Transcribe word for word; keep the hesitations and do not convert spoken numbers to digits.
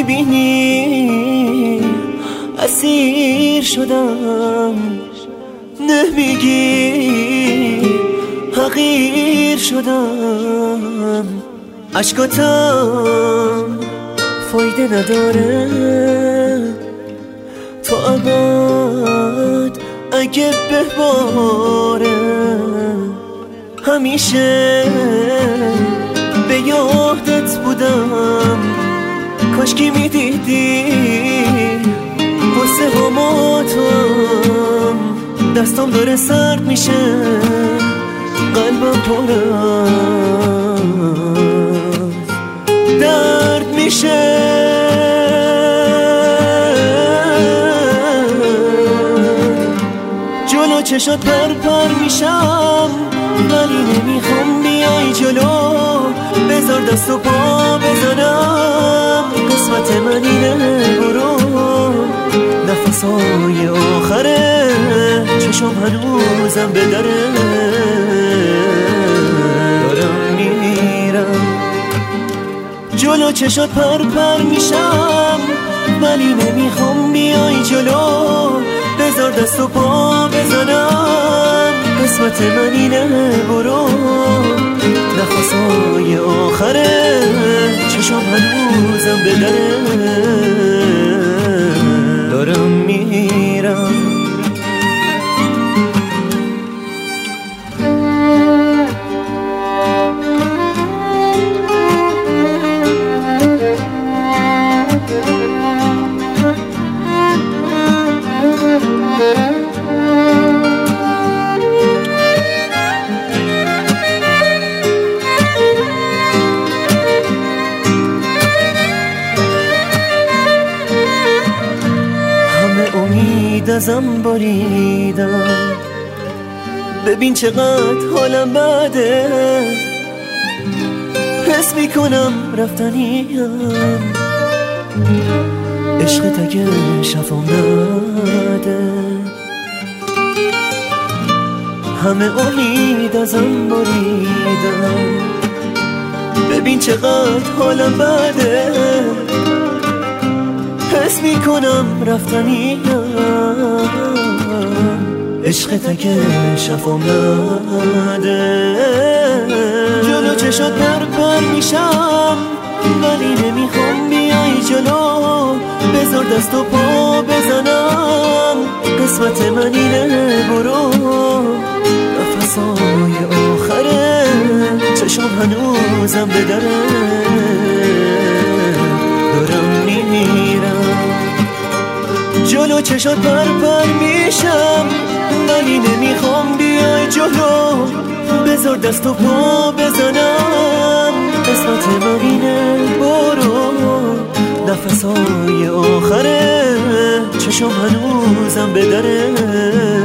میبینی اسیر شدم، نمیگی حقیر شدم. عشقاتم فایده نداره، تو ابد اگه بباره همیشه به یادت بودم. کاشکی میدیدی قصه هماتم، دستام داره سرد میشه، قلبم پر از درد میشه. جلو چشات پر پر میشم ولی نمیخوام بیای جلو. بذار دست و پا بزنم، قسمت من اینه برو. نفسای آخره چشم هنوزم به دره، دارم میرم. جلو چشات پر پر میشم ولی نمیخوام بیای جلو. بذار دست و پا بزنم، قسمت من اینه برو. نفسای آخره چشم هنوزم به دره، دارم میرم. امید ازم بریدم، ببین چقدر حالم بده. حس میکنم رفتنیم، عشقت اگه شفام نده. همه امید ازم بریدم، ببین چقدر حالم بده. حس میکنم رفتنیم، عشقت اگه شفام نده. جلو چشات پر پر میشم ولی نمیخوام بیای جلو. بذار دست و پا بزنم، قسمت من اینه برو. نفسای آخره چشم هنوزم به دره، دارم میمیرم. جلو چشات پر پر میشم ولی نمیخوام بیای جلو. بذار دست و پا بزنم، قسمت من اینه برو. نفسای آخره چشم هنوزم به دره،